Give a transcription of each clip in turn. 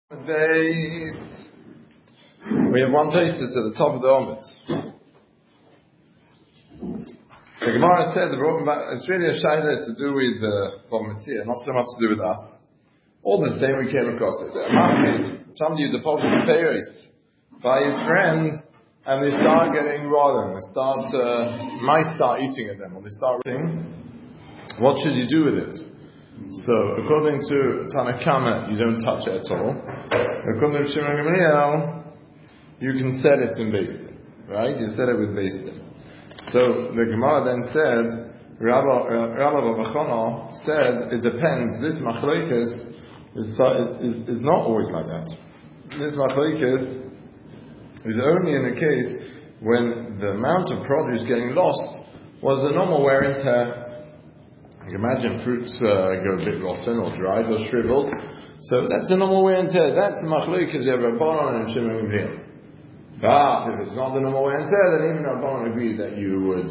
We have one Tosfos at the top of the Omid. The Gemara said it's really a shayla to do with Bava Metzia, not so much to do with us. All the same, we came across it. Somebody deposited payers by his friend, and they start getting rotten. They might start eating at them, or they start eating. What should you do with it? So, according to Tanna Kama, you don't touch it at all. According to Shimon Gamliel, you can set it in Beis Din, right? You set it with Beis Din. So, the Gemara then said, Rabbi Bavachona said, it depends. This machlokes is not always like that. This machlokes is only in a case when the amount of produce getting lost was a normal wear and tear. You can imagine fruits go a bit rotten or dried or shriveled. So that's a normal wear and tear. That's the machlokes you have Rabbanan and Shimon Gamliel. But if it's not the normal wear and tear, then even Rabbanan agreed that you would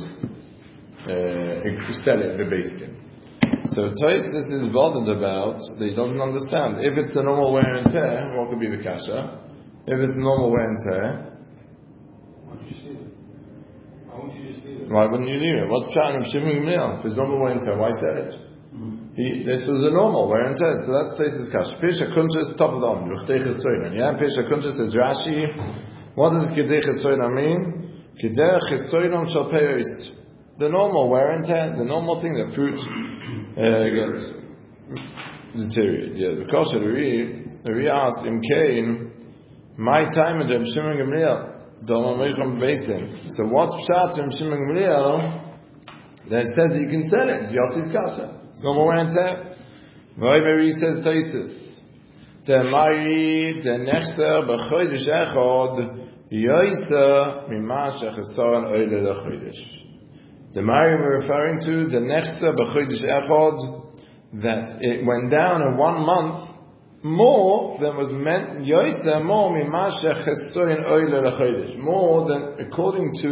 sell it the Beis Din. So Tosfos is bothered about that he doesn't understand. If it's the normal wear and tear, what could be the kasha? If it's normal wear and tear, why wouldn't you leave it? What's Pshat of Shimon Gamliel? If it's normal wear and tear, why sell it? This was a normal wear and tear, so that's Tosfos Kash. Pisha Kuntus, top of the Om, L'chtei Chesoyna. Yeah, Pisha Kuntus says Rashi. What does Kedei Chesoyna mean? Kedei Chesoyna shall payos. The normal wear and tear, the normal thing that fruit gets deteriorated. Yeah, because the Ri asked Im Kain, my time at Shimon Gamliel. So what's Pshat from Shimon Gamliel that says that you can sell it? Yossi's kasha. It's no more wear and tear. Vayveri says Tosfos. The Mari, the Nechser, B'chodesh Echod, Yoisa, Mima Shechesoran Oile L'chodesh. The Mari we're referring to, the Nechser, B'chodesh Echod, that it went down in 1 month more than was meant, Yoisa, more Mima Shechesoran Oile L'chodesh. More than, according to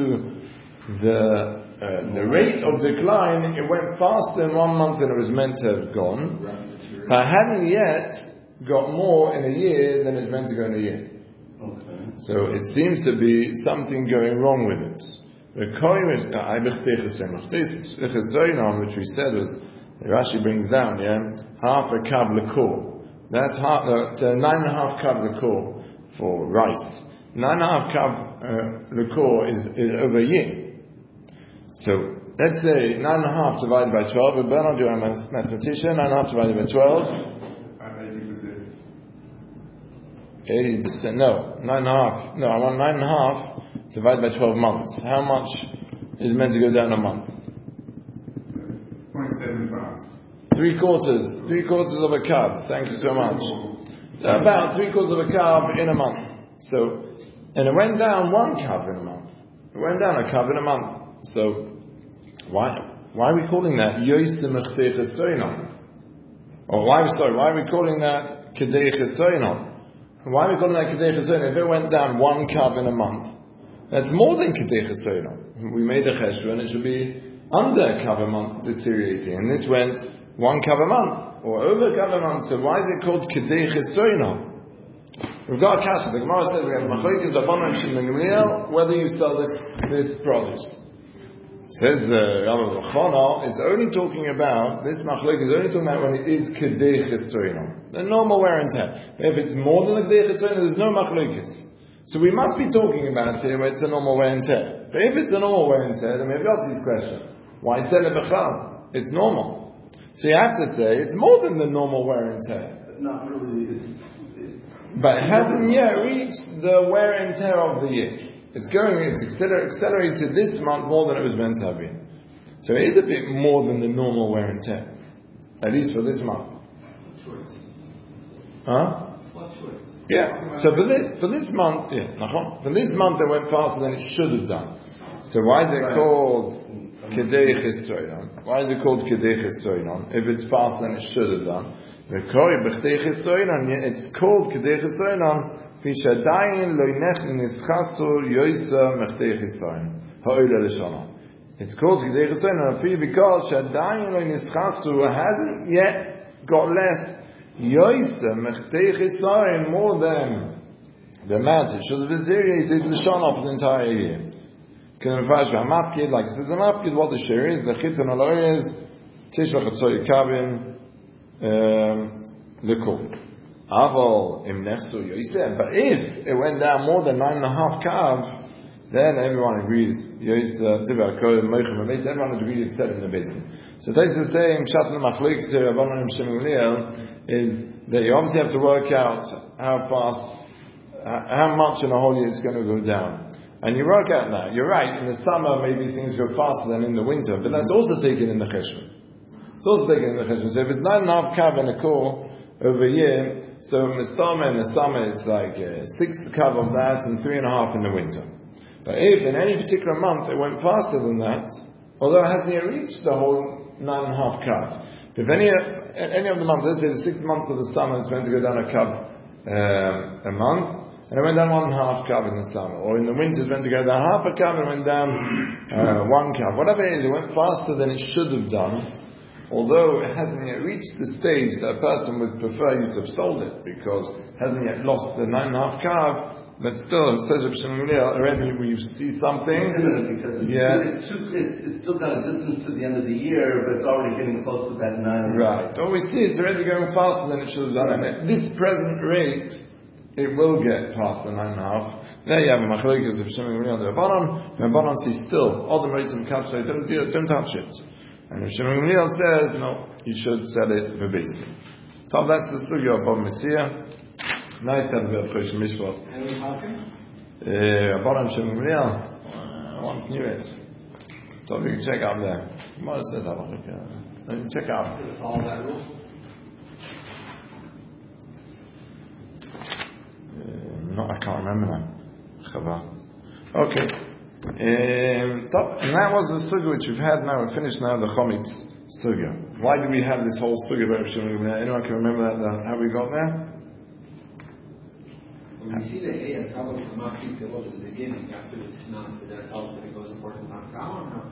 the rate of decline, it went faster in 1 month than it was meant to have gone. But I hadn't yet got more in a year than it's meant to go in a year. Okay. So it seems to be something going wrong with it. The which we said was, Rashi brings down, half a kav l'kor. That's 9.5 kav l'kor for rice. 9.5 kav l'kor is over a year. So let's say 9.5 divided by 12. We better not do a mathematician. 9.5 divided by 12. 80%. No, 9.5. No, I want 9.5 divided by 12 months. How much is meant to go down a month? 0.75. 3/4 of a kav. Thank you so much. About 3/4 of a kav in a month. So, and it went down 1 kav in a month. It went down a kav in a month. So, why are we calling that Yosim Chtei Chesoynon? Or why are we calling that Kedei Chesoynon? Why are we calling that Kedei Chesoynon? If it went down 1 kav in a month, that's more than Kedei Chesoynon. We made a cheshbon, and it should be under a kav a month deteriorating. And this went 1 kav a month, or over a kav a month. So why is it called Kedei Chesoynon? We've got a kasha. The Gemara said we have machlokes Rabbanan and Shimon Gamliel whether you sell this produce. Says the Rabbi Bavachona, it's only talking about, this machlokes is only talking about when it is Kedei Chesoynon, the normal wear and tear. If it's more than the Kedei Chesoynon, there's no machlokes. So we must be talking about here where it's a normal wear and tear. But if it's a normal wear and tear, then we have Yossi's question. Why sell it b'chal? It's normal. So you have to say, it's more than the normal wear and tear. But not really, but it hasn't yet reached the wear and tear of the year. It's accelerated this month more than it was meant to have been. So it is a bit more than the normal wear and tear. At least for this month. Choice. Huh? What choice? Yeah. So for this month, for this month it went faster than it should have done. So why is it called Kedei Chesoynon? Why is it called Kedei Chesoynon? If it's faster than it should have done. It's called Kedei Chesoynon. It's called Kedei Chesoynon because Shadayin lo nischasu hasn't yet got less Yoisa mechtei chisayin, more than the amount it should have deteriorated the shana for the entire year. Can refer to a mapkid, like it says a mapkid, what the share is, the chitzon aloy is, tishla chatzoy kabin, the kul. Aval im nechsu yoisa, but if it went down more than 9.5 kav, then everyone agrees. Everyone agrees it's said in the basin. So Taisa is saying, Shatna Machlik to Rabbanan Shemuliyah, is that you obviously have to work out how fast, how much in a whole year it's going to go down. And you work out now. You're right, in the summer maybe things go faster than in the winter, but that's also taken in the Cheshvan. It's also taken in the Cheshvan. So if it's 9.5 kav in a core over a year, so in the summer it's like 6 kav of that and 3.5 in the winter. But if in any particular month it went faster than that, although it hasn't yet reached the whole 9.5 kav. If any of the months, let's say the 6 months of the summer, it's going to go down a kav a month, and it went down 1.5 kav in the summer. Or in the winter it's going to go down half a kav and it went down 1 kav. Whatever it is, it went faster than it should have done, although it hasn't yet reached the stage that a person would prefer you to have sold it, because it hasn't yet lost the 9.5 kav. But still, it says already we see something. Because it's still got a distance to the end of the year, but it's already getting close to that 9. Right. But we see it's already going faster than it should have done. And at this present rate, it will get past the 9.5. There you have a machlokes of Shimon Gamliel and the Rabbanon. The Rabbanon says still, all the rates and caps say, don't touch it. And if Shimon Gamliel says, no, you should sell it verbatim. So that's the sugya of Bava Metzia. Nice to have a bit of Chosh Mishpat. Rabbanon Shimon Gamliel once knew it. So you can check out there. What is it? Check out. Follow that rule. No, I can't remember that. Chava. Okay. And that was the sugya which we've had now. We're finished now the Chomit sugya. Why do we have this whole sugya about Shimon Gamliel? Anyone can remember that? How we got there? When we see the A and Kavod come up, keep the world at the beginning, after the Tanakh, but that tells that it goes according to Tanakh or no?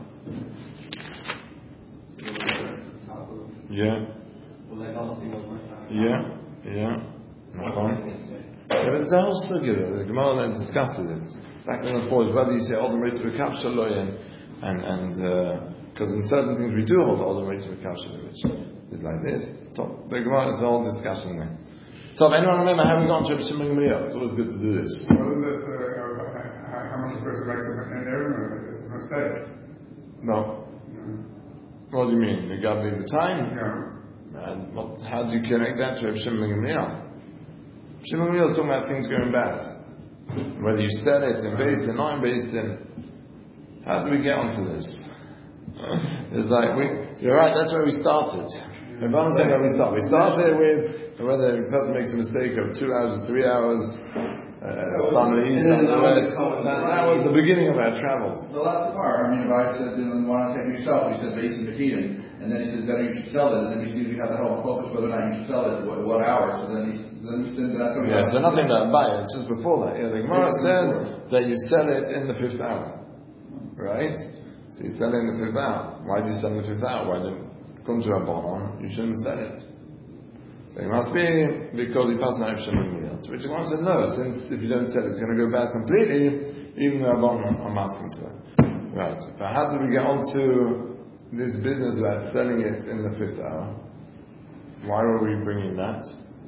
Yeah. Well, that also goes more Tanakh. Yeah. But it's a whole sugya. The Gemara then discusses it. Back in the forth, whether you say all the rates of a kapshaloi and because in certain things we do hold all the rates of a kapshaloi, which is like this. So the Gemara is all discussion there. So if anyone remember how we got into Shimon Gamliel? It's always good to do this. What is this, how much a person makes an error? It's a mistake. No. What do you mean? You got to leave the time? Yeah. And how do you connect that to Shimon Gamliel? Shimon Gamliel is talking about things going bad. Whether you sell it in Beis Din, not in Beis Din. How do we get onto this? It's like, you're right, that's where we started. We started with whether a person makes a mistake of 2 hours or 3 hours, some of the east, some of the west. That was the beginning of our travels. The last part, if I said, want to take yourself, he said, based in Bekidim, and then he says, better you should sell it, and then you see we have that whole focus whether or not you should sell it, what hour, so then that's what so nothing about buy it, just before that. The Gemara says that you sell it in the 5th hour. Right? So you sell it in the 5th hour. Why do you sell in the 5th hour? Why didn't come to a bond? You shouldn't sell it. So it must be because you pass an Shimon Gamliel. To which the Gemara said, no, since if you don't sell it, it's going to go bad completely, even the bond I'm asking to that. Right. But how did we get onto this business about selling it in the 5th hour? Why were we bringing that?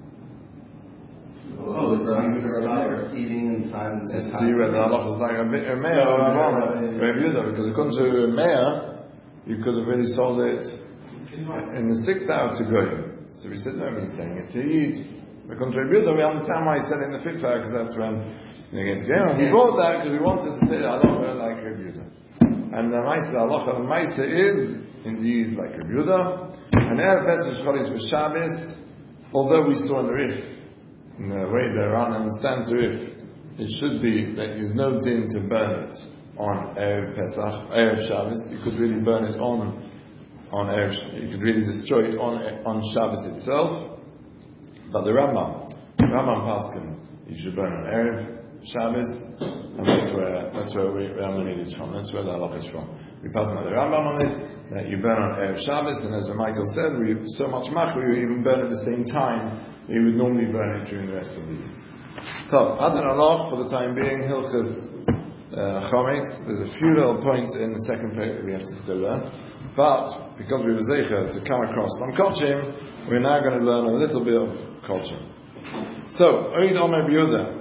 Eating and time. To see whether Allah is like a mayor or a man, because according to a mayor, you could have really sold it in the 6th hour to go. So we said, no, he's saying it to eat. According to Rebbe, we understand why he said it in the 5th hour, because that's when he's against the game. And we brought that because we wanted to say Allah like Rebbe. And the Maisa, Allah the Maisa is indeed like Rebbe. And Erev Pesach Chodesh for Shabbos, although we saw in the Rif, in the way the Ran understands the Rif, it should be that there's no din to burn it on Erev Pesach, Erev Shabbos. You could really burn it on Erev, you could really destroy it on Shabbos itself. But the Rambam Paskins, you should burn on Erev Shabbos, and that's where Rambam is from. That's where the halach is from. We pass on the Rambam on it that you burn on Erev Shabbos, and as Michael said, we so much mach we even burn at the same time we would normally burn it during the rest of the year. So, Adon Allah for the time being, Hilchas Chometz. There's a few little points in the second paper we have to still learn, but because we were zeicher to come across some Kochim, we're now going to learn a little bit of Kochim. So, Oid Omer B'Yehuda.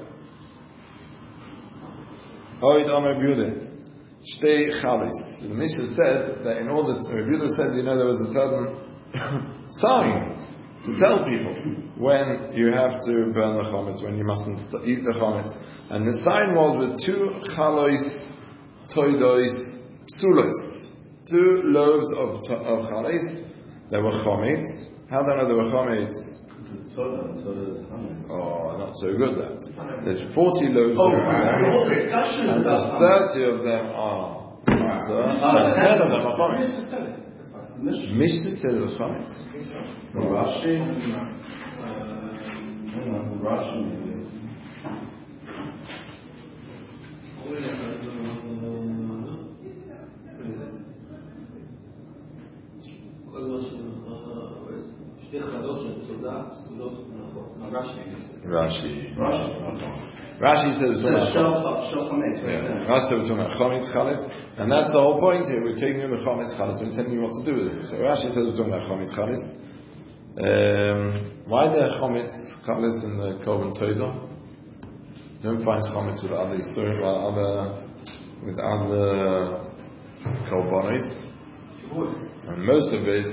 Oid Omer B'Yehuda. Shtei Chalis. The Mishnah said that in order to, B'Yehuda said, there was a certain sign to tell people when you have to burn the Chometz, when you mustn't eat the Chometz. And the sign was with 2 chalois, toidois, psulos. 2 loaves of chalois. There were Chometz. How do I know there were Chometz? Oh, not so good that. There's 40 loaves of them, and there's 30 of them are matzah, and 10 of them are chometz. Mishnah says it was chometz. Rashi. Rashi says chometz chametz, and that's the whole point here. We're taking the chometz chametz and telling you what to do with it. So Rashi says we're talking about chometz chametz. Why the chometz chametz in the Korban Todah? You don't find chometz with other with other korbanos. And most of it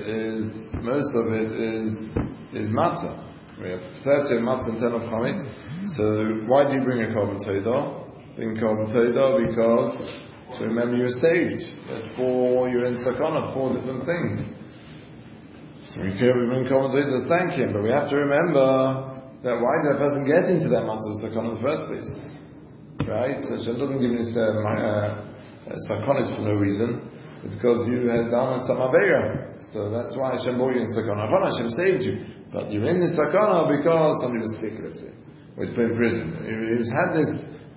is matzah. We have 30 of matzah and 10 of chametz. So why do you bring a korban todah? Bring korban todah because to remember you're saved. You're in sakana, 4 different things. So we bring korban todah to thank him, but we have to remember that why did that person get into that matzah of sakana in the first place? Right? So Hashem doesn't give us sakana for no reason. It's because you had done some aveira. So that's why Hashem brought you in sakana. Hashem saved you. But you're in this sakana because somebody was sick, let's say. Or he's been in prison. He's had this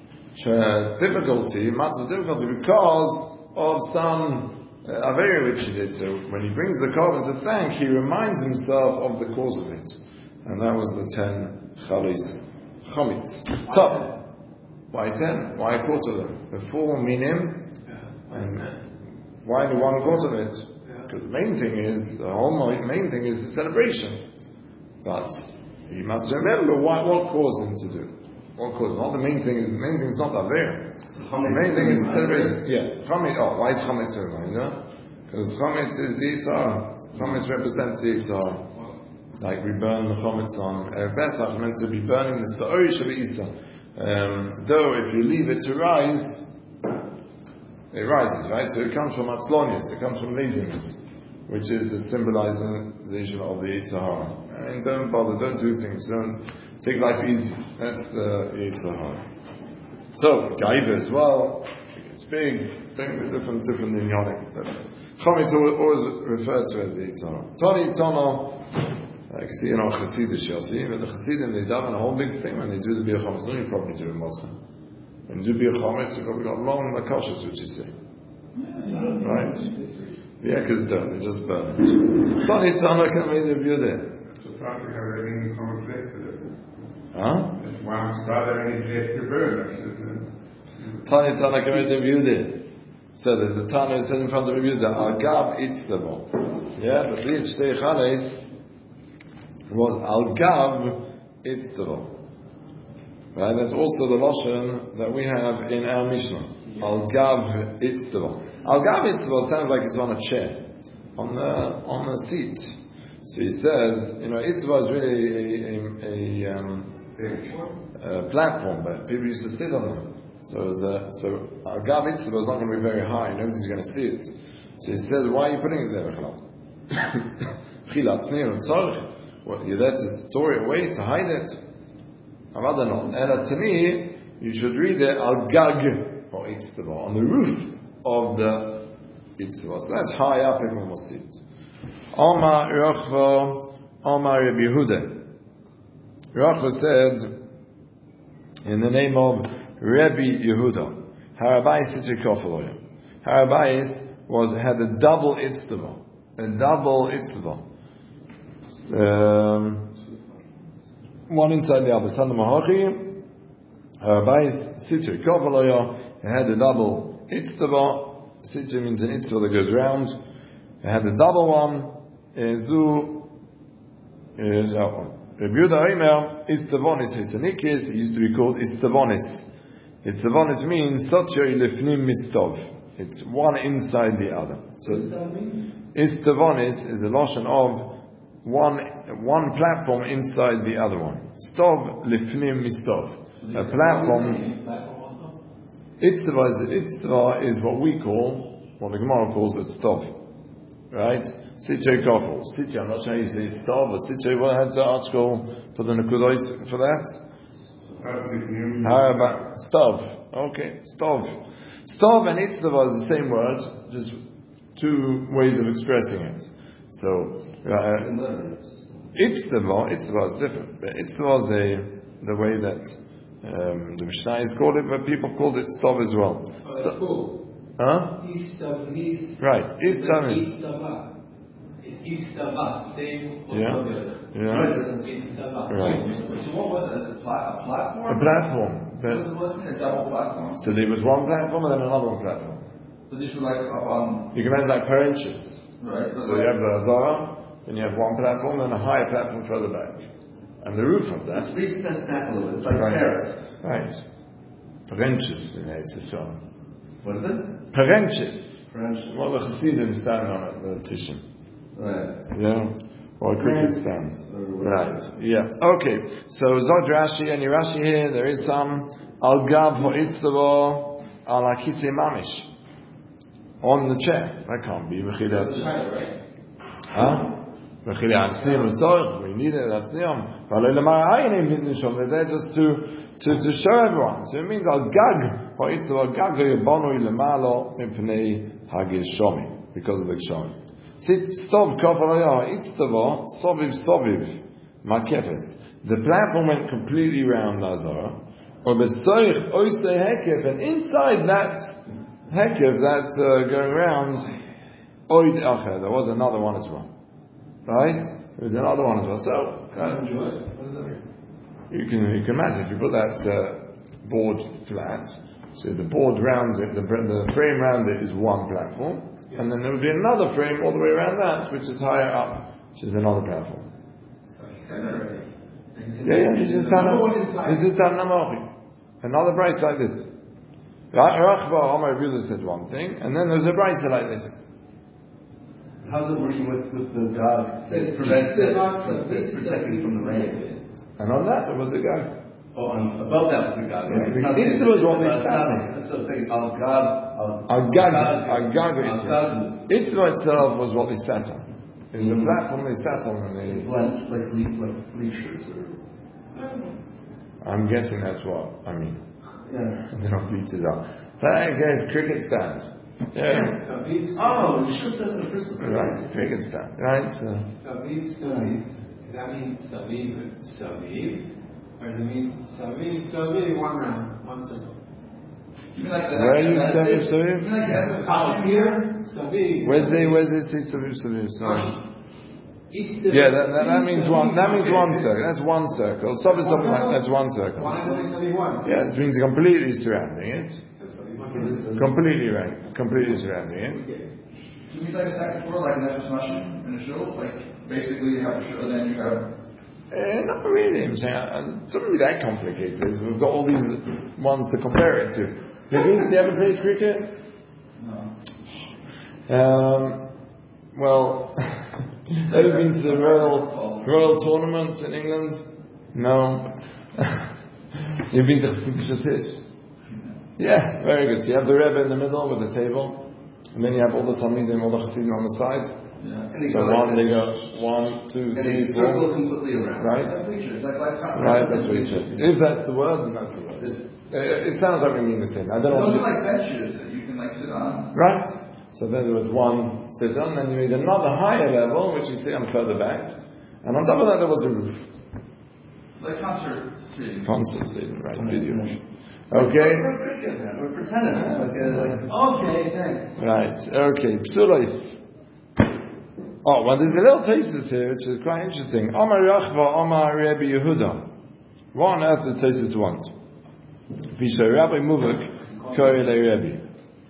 difficulty, massive difficulty, because of some aveira which he did. So when he brings the korban to thank, he reminds himself of the cause of it. And that was the 10 chalis chometz. Top. Why 10? Why a quarter of them? The 4 minim, and why the 1/4 of it? Because the main thing is the celebration. But you must remember what caused him to do. What caused? Not the main thing. The main thing is not aveira. The main thing is the celebration. Yeah, chometz. Oh, why is chometz a reminder? Because chometz is the Yitzhar. Chometz represents the Yitzhar. Like we burn the chometz on Erev Pesach, meant to be burning the sa'ori shel Isa. Though if you leave it to rise, it rises, right? So it comes from Atzlonius, it comes from legumes, which is a symbolization of the Yitzhar. And don't bother, don't do things, don't take life easy. That's the Yitzhar. So, Gaiva as well, it's big, different inyonic. Chometz always referred to as the Yitzhar. Toni Tono, like see in our Chassidish, you'll see, but the Chassidim, they daven a whole big thing when they do the Bir Chometz. No, you probably do it Moshe. When you do Bir Chometz, you've got long makoshes, which you say. Right? The ek is done, they just burn it. Toni Tono can make the view there. So probably have everything comes later. Huh? Once brother and he to burn. Tani Tana can make the view there. So the Tana is in front of the view there. Al-Gab Itztavo. Yeah, but this Shtei Chales was Al-Gab Itztavo. Right? That's also the Lashon that we have in our Mishnah. Al-Gav Itztavo. Al-Gav Itztavo sounds like it's on a chair, on the seat. So he says, Itztavo is really a platform, but people used to sit on them. So Al-Gav Itztavo is not going to be very high, nobody's going to see it. So he says, why are you putting it there? Well, you're there to store it away, to hide it. Rather not. And to me, you should read it Al-Gag or Itztavo, on the roof of the Itztavo. So that's high up, everyone will see it. Omar Rachva, Omar Rabbi Yehuda. Rachva said, in the name of Rebbe Yehuda. Harabayis Sitcha Kofaloya. Harabayis had a double itztava. A double itztava. One inside the other. Tana Mahachi. Harabayis Sitcha Kofaloya. It had a double itztava. Sitcha means an itztava that goes round. It had a double one. Zu Rebbe Yehuda Omer Istavonis Hisanikis. It used to be called Istavonis. Istavonis means Sotyo Lefnim Mistov. It's one inside the other. So Istavonis is a lotion of one platform inside the other one. Stov Lefnim Mistov. A platform. Itztava is what we call, what the Gemara calls it, Stov. Right? Sitche Kofel. Sitche, I'm not sure you say Stov or Sitche. What has the article for the Nekudos for that? How about Stov? Okay, Stov. Stov and Itztava is the same word, just two ways of expressing it. So, Itztava is different. But Itztava is the way that the Mishnah is called it, but people called it Stov as well. Oh, that's cool. Huh? Right. Istava. It's Istava. Same. Yeah. Right. So what was it? A platform? A platform. Wasn't it a double platform? So there was one platform and then another one platform. So this was like up on... You can have like per inches. Right. So you have the Zara, then you have one platform and a higher platform further back. And the roof of that. It's back a little bit. It's like terrace. Right. Per inches in Eretz. What is it? Per inches. French. Well, the Chassidim stand on it, the Tishim. Right. Yeah. Or a cricket stand. Right. Yeah. Okay. So Zod Rashi, any Rashi here, there is some Al Gav Ho'itztavo Al Akise Mamish. On the chair. That can't be. Huh? We need it, that's Niyam. They're there just to show everyone. So it means Al Gag Ho'itztavo Gag Yabonu Ilemalo Mipnei Hagishomi. Because of the Gishomi. Stov Kofalaya Itztava Soviv Makefes. The platform went completely round Nazara. Or Besoich Oise Hekef, and inside that Hekef that's going round Oid Acher. There was another one as well. Right? There was another one as well. So you can imagine if you put that board flat, so the board round it, the frame round it is one platform. And then there would be another frame all the way around that, which is higher up, which is another platform. Yeah, this is Tanamachi. Another price like this. Rachba Omar Abdullah said one thing, and then there's a price like this. How's it working with the God that prevents that's protecting from the rain? And on that there was a guy. Oh, and above that was the God. Yeah, this was what they started. So thinking Al-Gag. Itzvah itself was what they sat on. It was a platform they sat on and they... Like bleachers or... I'm guessing that's what, I mean. Yeah. They're not bleachers are. I guess cricket stand. Yeah. Oh, you should have said in the first place. Right, cricket stand. Right. Saviv. Does that mean Saviv? Or does it mean Saviv, one round, one circle? You mean like the where are you Saviv? You mean like the Here, Saviv. Where's it Saviv? Sorry. Yeah, that means one. That means one circle. That's one circle. Stop is something like that's one circle. Yeah, it means completely surrounding it. Completely surrounding it. Do you mean like a second floor, like an Nefesh in a show? Like basically you have a show, then you have. Not really. I'm saying it's not really that complicated. We've got all these ones to compare it to. Have you ever played cricket? No. Well, have you been to the Royal Tournament in England? No. You've been to Shatish? Yeah, very good. So you have the Rebbe in the middle with the table, and then you have all the Talmidim, all the Chassidim on the side. Yeah. So they go 1, 2, 3, 4. Circle completely around. Right? Right, that's what he said. If that's the word, then that's the word. It sounds like we mean the same. I don't know. Those are like benches that you can like sit on. Right? So then there was one sit on, then you made another higher level, which you see on further back. And on top of that there was a roof. Like concert streaming. Concert streaming, right? Video. Okay. We're good then. We're pretending. Okay, thanks. Right. Okay. Psulos. Oh, well, there's a little thesis here, which is quite interesting. Omar Rachva, Omar Rabbi Yehuda. What on earth does thesis want? Pisha Rabbi Muvik, Kori Le Rabbi.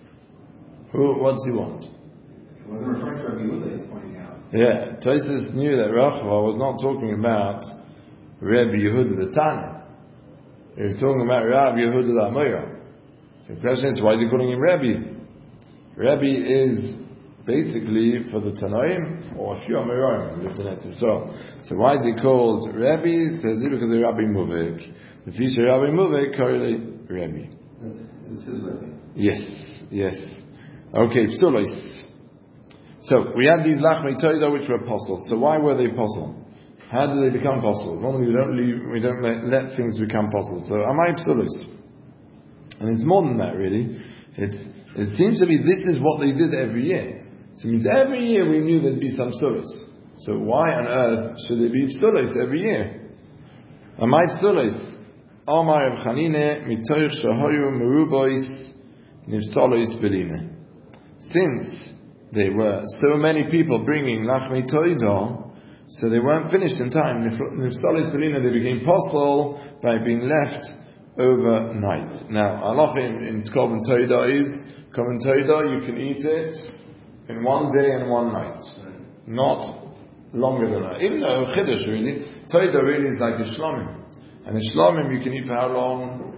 What does he want? It wasn't referring to Rabbi Yehuda, he's pointing out. Yeah, Tosis knew that Rachva was not talking about Rabbi Yehuda the Tana. He was talking about Rabbi Yehuda the Amoira. So the question is, why is he calling him Rabbi? Rabbi is basically for the Tanoim, or a few Amorim who lived in Eretz Yisrael. So why is he called Rabbi? Says he because of Rabbi Muvik. The future Rabbi Muvik, correlate Rabbi. It's his Rabbi. Yes. Okay, psulos. So we had these Lachmei Toida which were apostles. So why were they apostle? How did they become apostle? Normally we don't let things become apostle. So amai psulos. And it's more than that really. It seems to be this is what they did every year. So it means every year we knew there'd be some psulos. So why on earth should there be psulos every year? Amai psulos. Amar Rav Chanine mitoich shahoyu merubois nivsalois beline. Since there were so many people bringing Lachmei Toida, so they weren't finished in time. Nivsalois beline, they became apostle by being left overnight. Now, halacha in Korban Toida is Korban Toida, you can eat it in one day and one night, not longer than that. Even though Chiddush really, Toida really is like a Shlomim. And a Shlomim you can eat for how long?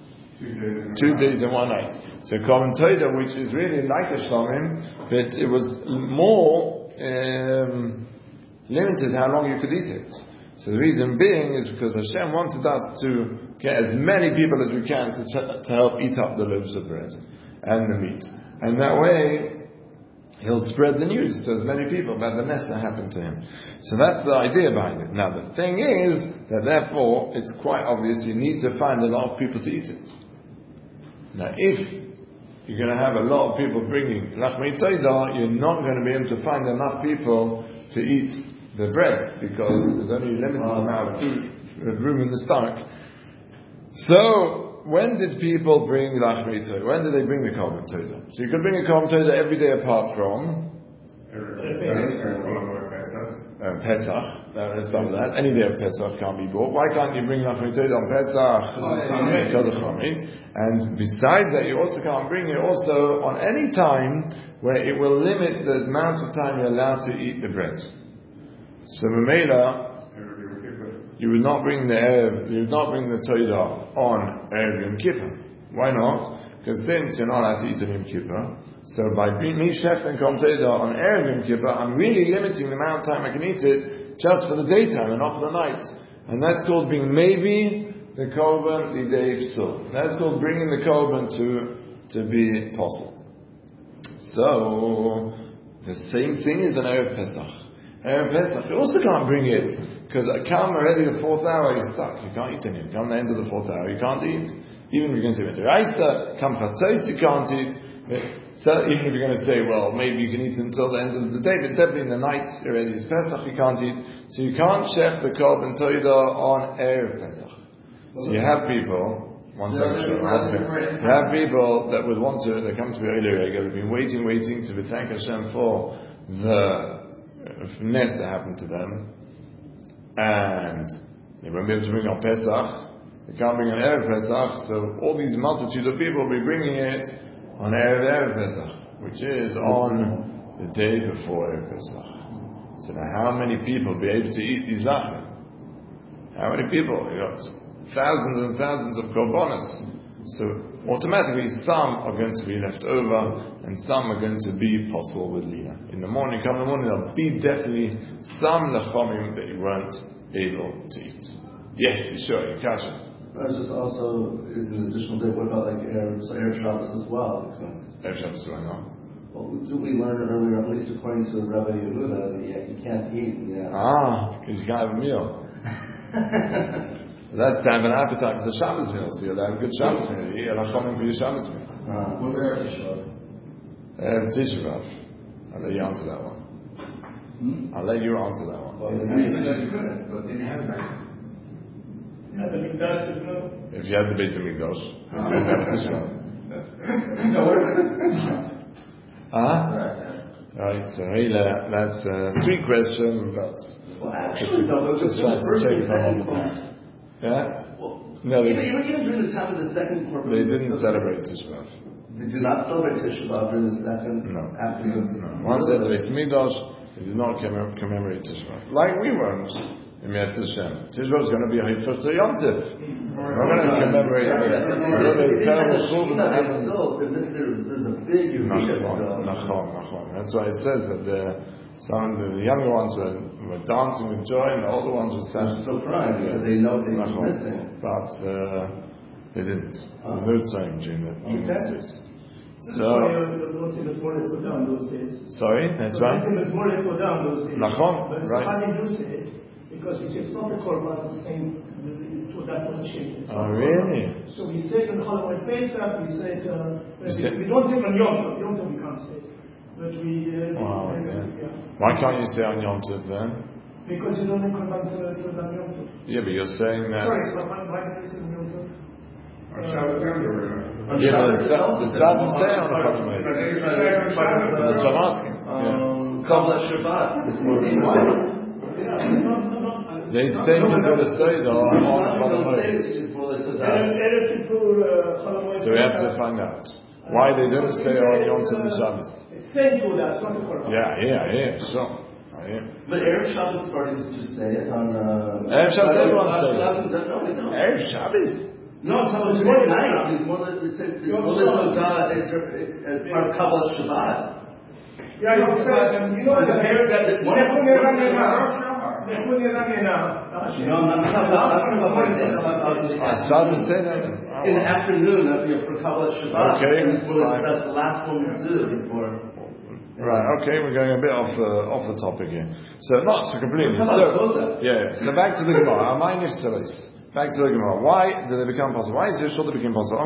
2 days and one night. So Korban Toida, which is really like a Shlomim, but it was more limited how long you could eat it. So the reason being is because Hashem wanted us to get as many people as we can to help eat up the loaves of bread and the meat. And that way, He'll spread the news to as many people about the mess that happened to him. So that's the idea behind it. Now the thing is that therefore it's quite obvious you need to find a lot of people to eat it. Now if you're going to have a lot of people bringing Lachmei Toida, you're not going to be able to find enough people to eat the bread because there's only a limited amount of room in the stomach. So when did people bring Lachmei Toida? When did they bring the Korban Toida? So you could bring a Korban Toida every day apart from Pesach. Let's start with that. Any day of Pesach can't be bought. Why can't you bring Lachmei Toida on Pesach? Because of Chametz. And besides that, you also can't bring it also on any time where it will limit the amount of time you're allowed to eat the bread. So Mamela, you would not bring the Toida on Erev Yom Kippur. Why not? Because since you're not allowed to eat on Yom Kippur, so by being me chef and Korban Toida on Erev Yom Kippur, I'm really limiting the amount of time I can eat it just for the daytime and not for the night. And that's called being maybe the Korban Lidei Psul. That's called bringing the Korban to be possible. So the same thing is an Erev Pesach. Erev Pesach, you also can't bring it because come already the 4th hour, you're stuck. You can't eat anything. Come the end of the 4th hour, you can't eat. Even if you're going to say V'teraisa, come Chatzos, you can't eat. So even if you're going to say, well, maybe you can eat until the end of the day, but definitely in the night already is Pesach, you can't eat. So you can't chef the Korban Toida on Erev Pesach. So you have people. You have people that would want to. They come to be Eilei they've been waiting to thank Hashem for the Nes that happened to them, and they won't be able to bring on Pesach. They can't bring on Erev Pesach, so all these multitude of people will be bringing it on Erev Pesach, which is on the day before Erev Pesach. So now how many people will be able to eat these lachim? How many people? You got thousands and thousands of korbanos. So automatically some are going to be left over and some are going to be possible with Lina. In the morning, come in the morning, there'll be definitely some lachomim that you weren't able to eat. Yes, sure, Kasha. Just also is an additional day. What about like Erev Shabbos as well? Erev Shabbos, why not? Well, didn't we learn earlier, at least according to Rabbi Yehuda, that you can't eat? Because you can't have a meal. That's to have an appetite for the Shabbos meal. So you'll have a good Shabbos meal. You eat a lachomim for your Shabbos meal. What about Erev Tisha B'Av. I'll let you answer that one. I'll let you answer that one. Well, the reason that you couldn't, but didn't have it back then. If you had the Beis Hamikdash, you wouldn't have Tisha B'Av. Right, so that's a sweet question, but actually, though, just trying to check if I'm on the path. Yeah? No, even during the time of the second Korban, they didn't celebrate Tisha B'Av. They did not celebrate Tisha B'Av during the second afternoon. No. Once they had the Beis Hamikdash, they did not commemorate Tisha B'Av. Like we won't in Yom Hashem. Tisha B'Av is going to be a Hifar to Yom Tov. We're going to commemorate this terrible children that happened. There's a big Nachon. That's why it says that the younger ones were dancing with joy and the older ones were sad. So crying because they know they were missing. But they didn't. There's no time during the days. So, sorry, that's right. Nachon, right. Because we say it's not the Korban, the same to that position. Oh, really? So we say it on Halloween Pesach, we say it, we don't say it on Yom Tov. Yom Tov we can't say it. But we, Why can't you say on Yom Tov then? Because you don't make Korban to Yom Tov. Yeah, but you're saying that... Sorry, so why did you say on Yom Tov? Yeah, but the Sabbath say on Halloween. That's what I'm asking. Kabbalah Shabbat. They say you're going to stay though on Halloween. So we have to find out why they didn't stay on Yom Tov and Shabbos. Yeah, sure. But Erev Shabbos party is to say it on Erev Shabbos, everyone says it. Erev Shabbos? No, it's more night. It's more as part of Kabbalah Shabbat. Yeah, you know the parent got it. No, I'm not in the afternoon for Kabbalah Shabbat. Okay, that's the last one we do before. Right, okay, we're going a bit off the topic here. So not so completely. So back to the Gemara. Back to the Gemara. Why did they become possible? Why is Yeshua they became possible?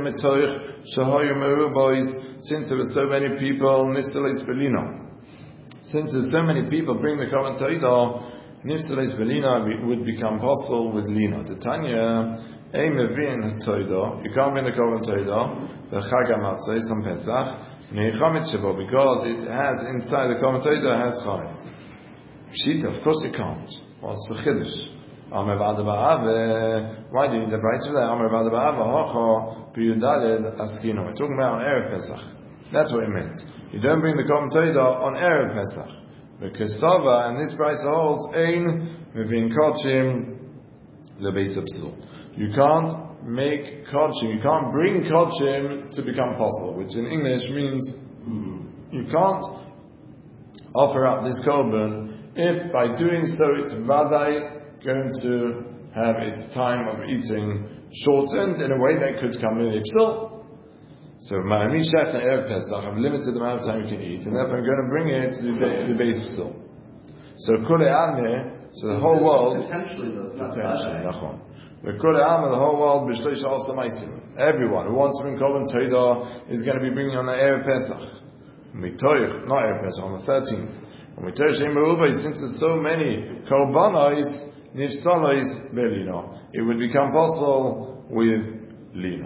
Since there were so many people, since there's so many people bring the Korban Torah, Nifsalis Belina would become possible with Lina. The Tanya, you can't bring the Korban Torah, the Chag HaMatzah, some Pesach, because it has inside the Korban Torah has Chametz. Pshita, of course it can't. What's the Chiddush? Why do you need the price for that? We're talking about on Erev Pesach. That's what it meant. You don't bring the Korban Torah on Erev Pesach. Because Sava, and this price holds, Ein Mevin Kodshim Lebeis Absul. You can't make Kodshim, you can't bring Kodshim to become possible, which in English means you can't offer up this Korban if by doing so it's Vadai going to have its time of eating shortened in a way that could come in Ipsil. So Ma'ami Shech and Erev Pesach have limited the amount of time you can eat, and therefore I'm going to bring it to the base Ipsil. So Kule Ameh, so the whole world potentially, the Kule Ameh, the whole world B'shloisha also Maisim. Everyone who wants to bring Korban Torah is going to be bringing on the Erev Pesach. Mitoich, not Erev Pesach, on the 13th. And Mitoich Shem Merubah, since there's so many Korbanos, Nifsalos Belino, it would become possible with Lina.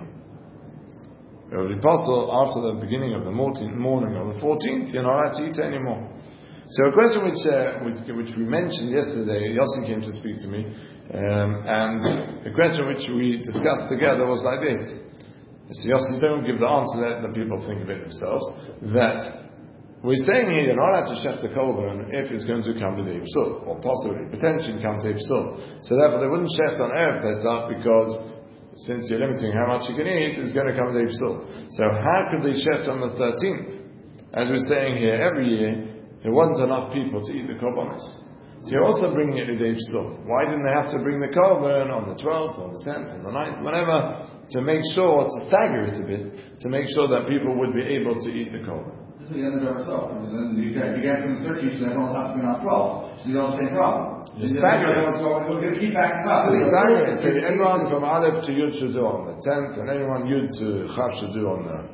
It would be possible after the beginning of the morning of the 14th, you're not allowed to eat anymore. So a question which we mentioned yesterday, Yossi came to speak to me, and the question which we discussed together was like this. So Yossi, don't give the answer, let the people think of it themselves, that we're saying here you're not allowed to shech the korban if it's going to come to the Ipsul, or possibly, potentially come to Ipsul. So therefore they wouldn't shech on Erev Pesach because since you're limiting how much you can eat, it's going to come to Ipsul. So how could they shech on the 13th? As we're saying here, every year there wasn't enough people to eat the korbanos. So you're also bringing it to the Ipsul. Why didn't they have to bring the korban on the 12th, on the 10th, on the 9th, whenever, to make sure, to stagger it a bit, to make sure that people would be able to eat the korban? This is the end of ourselves, because then you get from the 13th, so everyone will have to be on 12. So you don't have the same problem. You stagger it. We're going to keep backing up. You stagger it. So anyone from Aleph to Yud should do on the 10th, and anyone Yud to Chav should do on the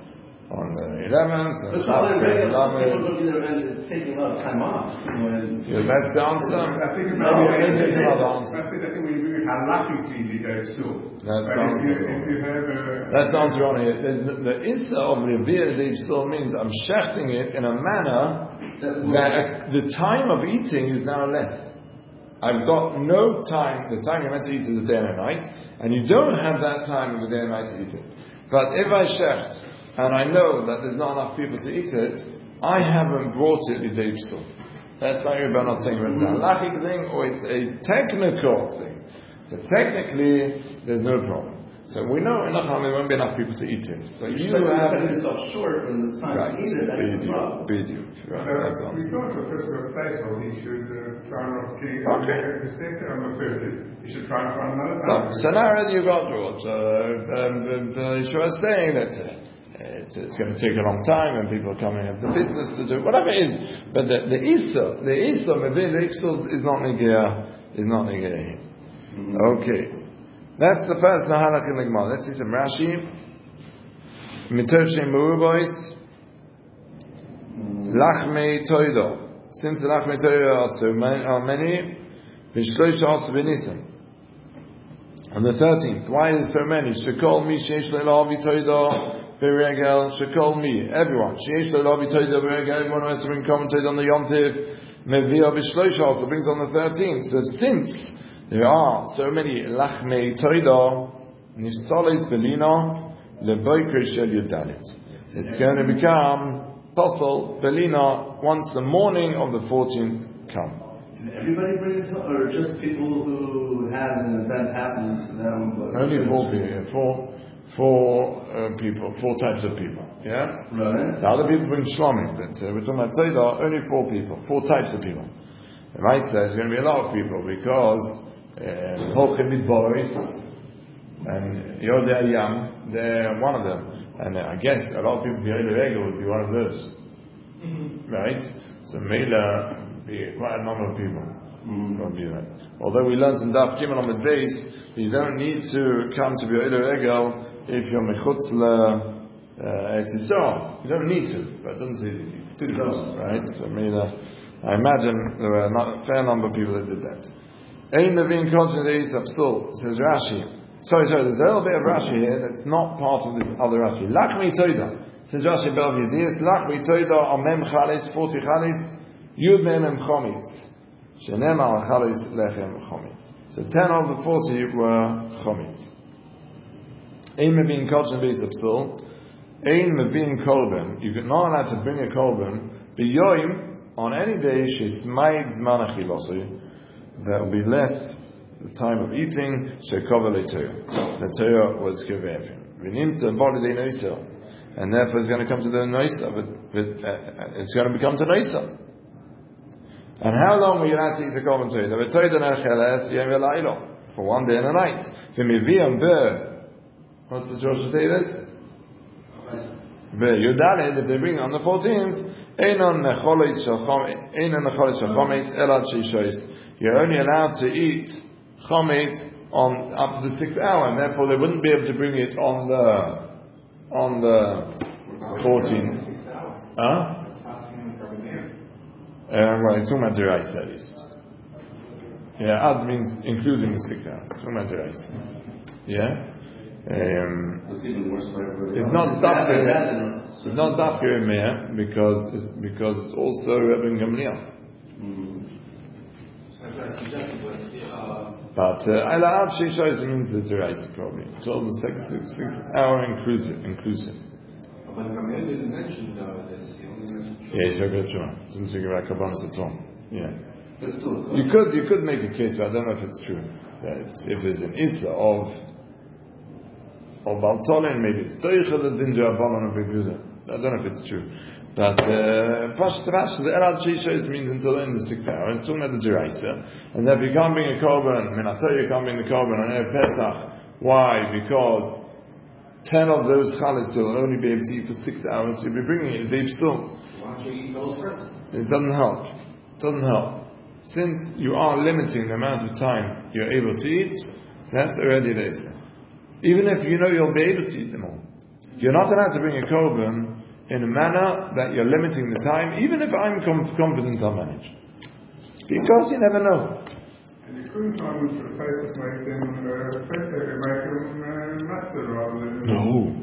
on the 11th. But people don't get there and taking a lot of time off. That's the answer. I think Maybe another answer. I think we do it halakhically the day still. That's the But answer. if you have That's the answer on here. The issa of Revir Deiv Sil means I'm shechting it in a manner that the time of eating is now less. I've got no time. The time you're meant to eat is the day and the night, and you don't have that time of the day and night to eat it. But if I shecht and I know that there's not enough people to eat it, I haven't brought it to Deiv Sil. That's why you're not saying it's a halachic thing or it's a technical thing. So technically, there's no problem. So we know enough there won't be enough people to eat it. But you have cutting yourself short when it's time to eat it. That's the problem. Right, that's we awesome. thought the first of Seisel, he should try and mistake on the 30th. He should try and find another time. So now you got George. Yeshua is saying that it's going to take a long time and people are coming have the business to do, whatever it is. But the Issa, is not Negea. Okay. That's the first Nahalach in the Gemara. Let's see some Rashi. Mitoshim Murubois. Lachmei Toido. Since the Lachmei Toido are many, Vishloisha also Benisim. On the 13th, why is there so many? Shekol mi sheish le'lavi Toido beregel. Shekol mi, everyone. Sheish le'lavi Toido beregel. Everyone who has to bring common Toido on the Yom Tiv. Mevia Vishloisha also brings on the 13th. So since there are so many lachmei toida, nisolis belina leboiker shel yudalit. It's going to become posel belina once the morning of the 14th come. Does everybody bring it to, or just people who have an event happening to them? Only four types of people. Yeah. Right. The other people bring shlomim, but we're talking about toida. Only four people, four types of people. The right says there's going to be a lot of people because. Holchem Midboris and Yodei Ayam, they're one of them, and I guess a lot of people would be one of those, right? So Mela be quite a number of people from that. Although we learned in Daf Gimel on the base, you don't need to come to Be'er Egel if you're mechutz Etzitzah. You don't need to, but it doesn't say you do, right? So Mela, I imagine there were a fair number of people that did that. Ein Levin Kodshim Deis Absul, says Rashi. Sorry, there's a little bit of Rashi here that's not part of this other Rashi. Lachmi Toida, says Rashi Bel Yediyas, Lachmi Toida Amem Chalis, 40 Chalis, Yud Mem Chomitz, Shenem Al Chalis Lechem Chomitz. So 10 of the 40 were Chomitz. Ein Levin Kodshim Deis Absul, Ein Levin Kolben, you're not allowed to bring a Kolben, B'yoim, on any day, Shismayig Zman Achilosu, there will be less the time of eating. Shekova le'Torah. The Torah was given. V'nimtza body de noisa, and therefore it's going to come to the noisa. But it's going to become to noisa. And how long are you allowed to eat a common Torah? The Torah nechelet yem v'laylo, for one day and a night. V'miviam be. What's the Joshua Davis? Yudalet, if they bring on the 14th, einon necholis shel chometz elad sheishois. You're only allowed to eat chometz on up to the 6th hour, and therefore they wouldn't be able to bring it on the 14th. Huh? Well, it's talking about deraisa at least. Yeah, ad means including the 6th hour. It's talking about deraisa. Yeah. It's even worse for everybody. It's not dafka. It's not dafka in Meir because it's also Rebbe Gamliel. But Elad Sheishois means the deraisa probably. It's all the 6th hour inclusive. But Gamliel didn't mention this. He only mentioned. Yeah, he's very good. Doesn't speak about kabbalas at all. Yeah. But still, You could make a case, but I don't know if it's true. That if there's an issa of Baltolin, maybe it's Toicha the Dinja Abalon of Beguda. I don't know if it's true. But Pashtrash, the Elad Sheishois means until in the 6th hour. It's talking about the deraisa. And if you can't bring a korban, you can't bring the korban on Erev Pesach. Why? Because 10 of those chalas will only be able to eat for 6 hours. You'll be bringing it deep still. Why don't you eat those first? It doesn't help. It doesn't help. Since you are limiting the amount of time you're able to eat, that's already deraisa. Even if you know you'll be able to eat them all. You're not allowed to bring a korban in a manner that you're limiting the time, even if I'm confident I'll manage. Because you never know. And you couldn't find for the Pesach make them matzah rather than... No.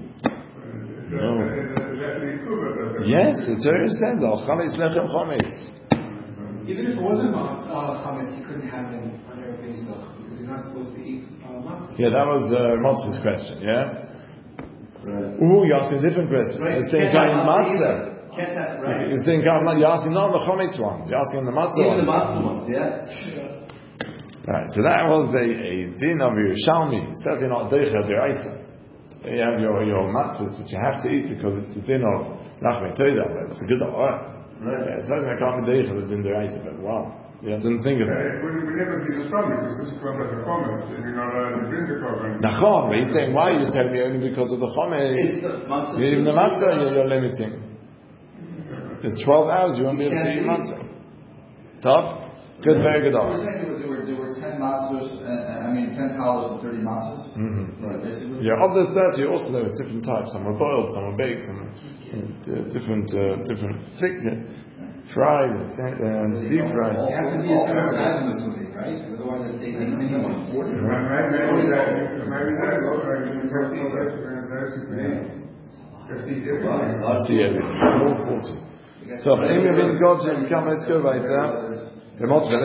Yes, the Torah says, Al Chametz Lechem Chametz. Even if it wasn't chametz, you couldn't have them on their Pesach because you're not supposed to eat matzah. Yeah, that was Motz's question, yeah? Right. Ooh, you're asking a different question. Right. You're saying kind of matzah. Right. You're saying kind of, you're asking not the chametz ones, you're asking the matzah Even ones. the matzah ones, yeah. Right, so that was a din of Yerushalmi, certainly not deicha deraisa. You have your matzahs which you have to eat because it's the din of Nachmei Toida, but it's a good order. Right. Yeah, certainly I can't be deicha the din deraisa, but wow. Yeah, I didn't think of it. We never did the stomach because this is called as a chometz, and you're not allowed to bring the korban. Nachon, but he's saying, why are you telling me only because of the chometz? It's the matzah. Even the matzah you're limiting. It's 12 hours, you won't be able to eat matzah. Top? Good, very good We're order. saying there were 10 matzahs, 10 talos and 30 matzahs. Mm-hmm. Right, basically. Yeah, of the 30 also there were different types. Some were boiled, some were baked, some were different thick, fried, and deep fried. You have to be a certain size in the smoothie, right? Because otherwise it's taking many ones. Let's see everything. All 40. So, let's go weiter. We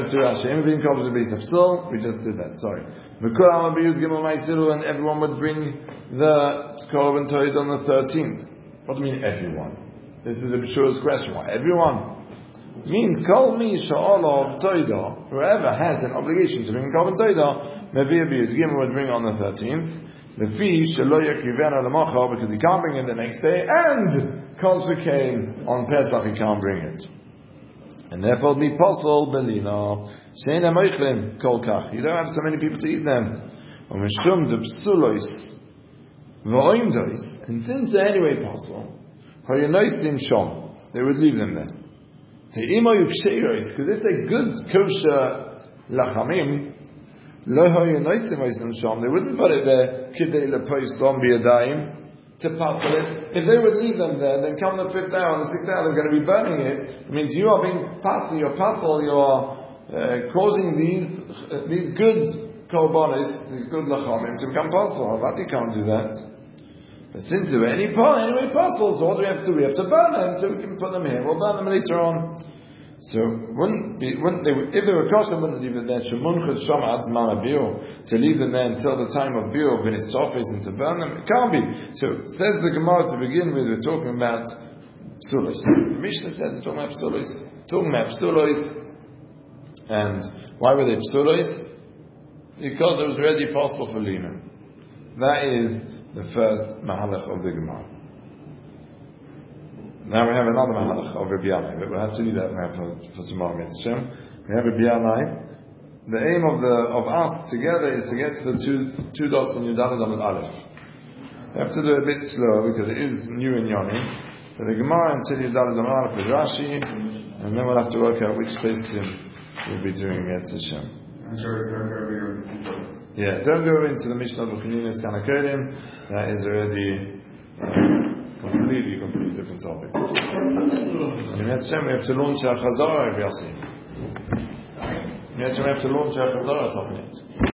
just did that, sorry. And everyone would bring the korban toid on the 13th. What do you mean everyone? This is a B'shur's question. Why everyone? Means kol mi sha'olov toida. Whoever has an obligation to bring korban toida, Mevir b'yud gimel would bring on the 13th. Lefi shelo yakrivena l'macha, because he can't bring it the next day, and Kosher came on Pesach, he can't bring it. And therefore, be posel belina sheina moichlim kol kach. You don't have so many people to eat them. Umeshum de psulois v'oimdois. And since they're anyway posel, hayanoistim shom, they would leave them there. Te'imo yuksheiros, because if they're good kosher lachamim, lo hayanoistim oistim shom, they wouldn't put it there kidei lepois lom biyadayim to puzzle it. If they would leave them there, then come the 5th hour and the 6th hour, they're going to be burning it. It means you are being puzzled, you are causing these good korbanos, these good lachamim to become puzzled. But you can't do that. But since there were anyway puzzled, so what do we have to do? We have to burn them, so we can put them here. We'll burn them later on. So if they were kosher, wouldn't leave it there. To leave them there until the time of biur when it's surface and to burn them, it can't be. So says the Gemara to begin with, we're talking about psulos. The Mishnah said they're talking about psulos. And why were they psulos? Because it was already possible for lina. That is the first mahalach of the Gemara. Now we have another mahalach of Rabbi Yanai, but we'll have to do that now for tomorrow. We have Rabbi Yanai. The aim of us together is to get to the two dots on Yudalad Amud Aleph. We have to do it a bit slow because it is new in Yoni. But the Gemara until Yudalad Amud Aleph with Rashi, and then we'll have to work out which Pesachim we'll be doing at Hashem. Yeah, don't go into the Mishnah B'Chininas Kanakodim. That is already completely different topic. And in Hashem we have to launch our Chazorah, Yossi. Yes, we have to launch our Chazorah topic.